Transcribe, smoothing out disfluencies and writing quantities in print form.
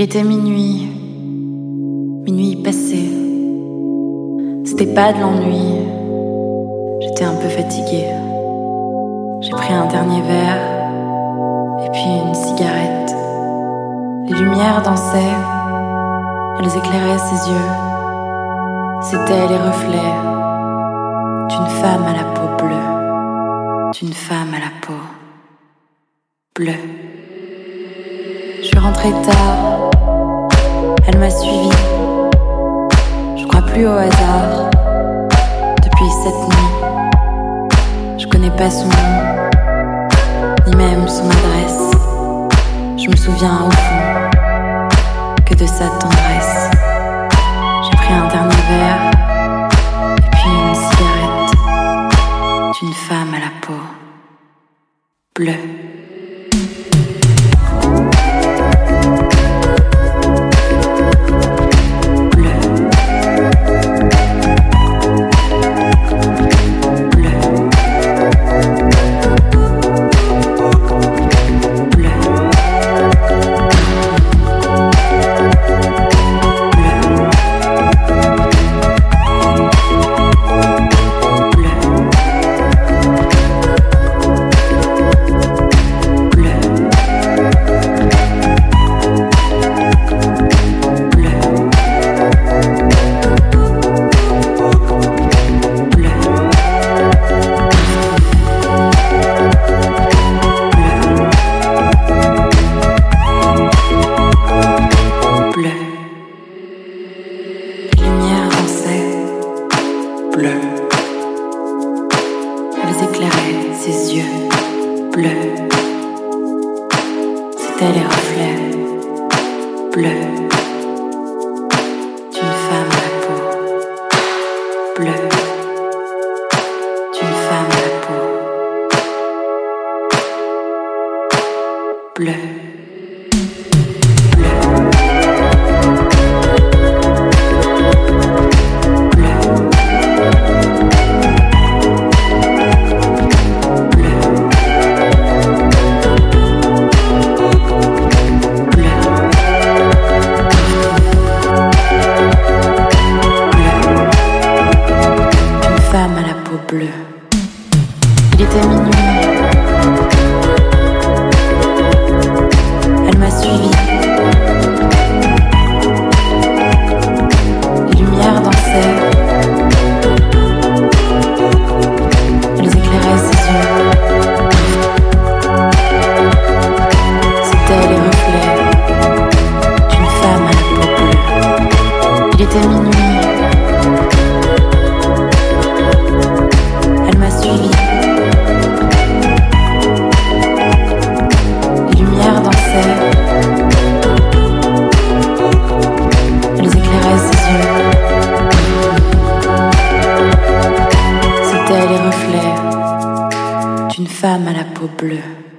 Il était minuit passé. C'était pas de l'ennui, j'étais un peu fatiguée. J'ai pris un dernier verre et puis une cigarette. Les lumières dansaient, elles éclairaient ses yeux. C'étaient les reflets d'une femme à la peau bleue, d'une femme à la peau bleue. Je suis rentrée tard, elle m'a suivie. Je crois plus au hasard. Depuis cette nuit, je connais pas son nom, ni même son adresse. Je me souviens au fond que de sa tendresse. J'ai pris un dernier verre et puis une cigarette d'une femme à la peau bleue. Bleu. Elles éclairaient ses yeux bleus. C'étaient les reflets bleus d'une femme à la peau bleue, d'une femme à la peau bleue. Bleu. Il était minuit. Elle m'a suivi. Les lumières dansaient. Elles éclairaient ses yeux. C'étaient les reflets d'une femme à la peau bleue. Il était minuit. Une femme à la peau bleue.